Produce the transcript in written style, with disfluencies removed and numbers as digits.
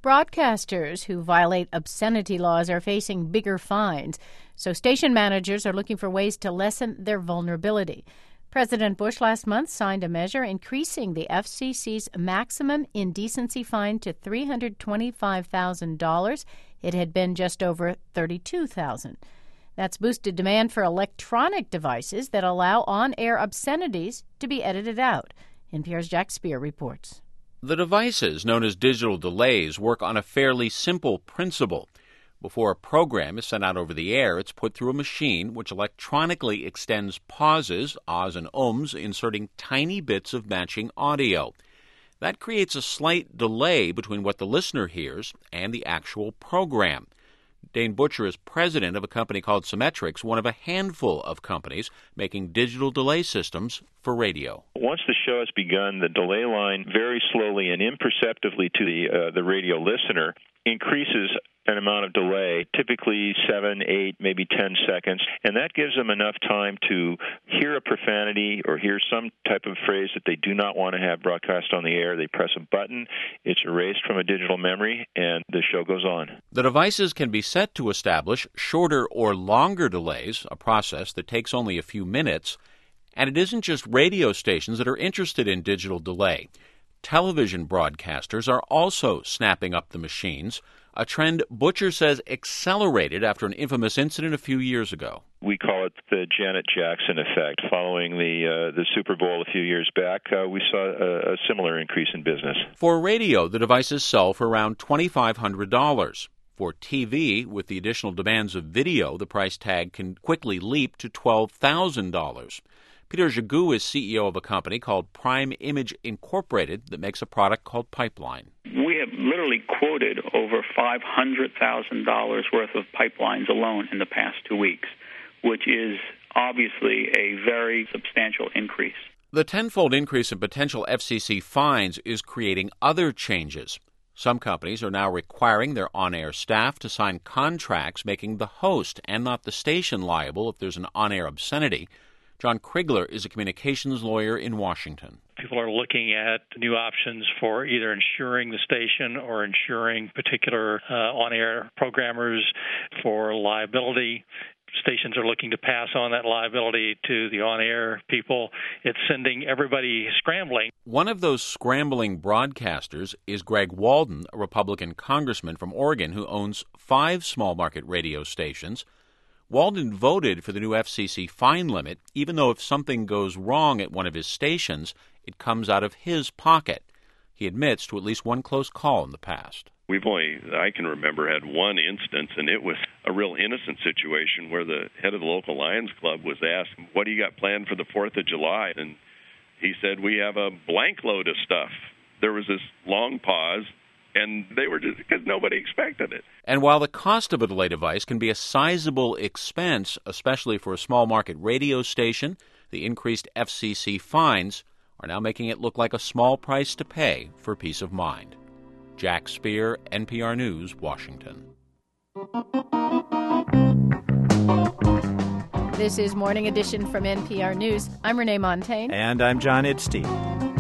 Broadcasters who violate obscenity laws are facing bigger fines, so station managers are looking for ways to lessen their vulnerability. President Bush last month signed a measure increasing the FCC's maximum indecency fine to $325,000. It had been just over $32,000. That's boosted demand for electronic devices that allow on-air obscenities to be edited out. NPR's Jack Speer reports. The devices, known as digital delays, work on a fairly simple principle. Before a program is sent out over the air, it's put through a machine which electronically extends pauses, ahs and ums, inserting tiny bits of matching audio. That creates a slight delay between what the listener hears and the actual program. Dane Butcher is president of a company called Symmetrix, one of a handful of companies making digital delay systems for radio. Once the show has begun, the delay line very slowly and imperceptibly to the radio listener increases an amount of delay, typically 7, 8, maybe 10 seconds, and that gives them enough time to hear a profanity or hear some type of phrase that they do not want to have broadcast on the air. They press a button, it's erased from a digital memory, and the show goes on. The devices can be set to establish shorter or longer delays, a process that takes only a few minutes, and it isn't just radio stations that are interested in digital delay. Television broadcasters are also snapping up the machines, a trend Butcher says accelerated after an infamous incident a few years ago. We call it the Janet Jackson effect. Following the Super Bowl a few years back, we saw a similar increase in business. For radio, the devices sell for around $2,500. For TV, with the additional demands of video, the price tag can quickly leap to $12,000. Peter Jagou is CEO of a company called Prime Image Incorporated that makes a product called Pipeline. We have literally quoted over $500,000 worth of pipelines alone in the past 2 weeks, which is obviously a very substantial increase. The tenfold increase in potential FCC fines is creating other changes. Some companies are now requiring their on-air staff to sign contracts making the host and not the station liable if there's an on-air obscenity. John Krigler is a communications lawyer in Washington. People are looking at new options for either insuring the station or insuring particular on-air programmers for liability. Stations are looking to pass on that liability to the on-air people. It's sending everybody scrambling. One of those scrambling broadcasters is Greg Walden, a Republican congressman from Oregon who owns 5 small market radio stations. Walden voted for the new FCC fine limit, even though if something goes wrong at one of his stations, it comes out of his pocket. He admits to at least one close call in the past. I can remember, had one instance, and it was a real innocent situation where the head of the local Lions Club was asked, "What do you got planned for the 4th of July?" And he said, "We have a blank load of stuff." There was this long pause, and they were just because nobody expected it. And while the cost of a delay device can be a sizable expense, especially for a small market radio station, the increased FCC fines are now making it look like a small price to pay for peace of mind. Jack Speer, NPR News, Washington. This is Morning Edition from NPR News. I'm Renee Montagne. And I'm John Edstein.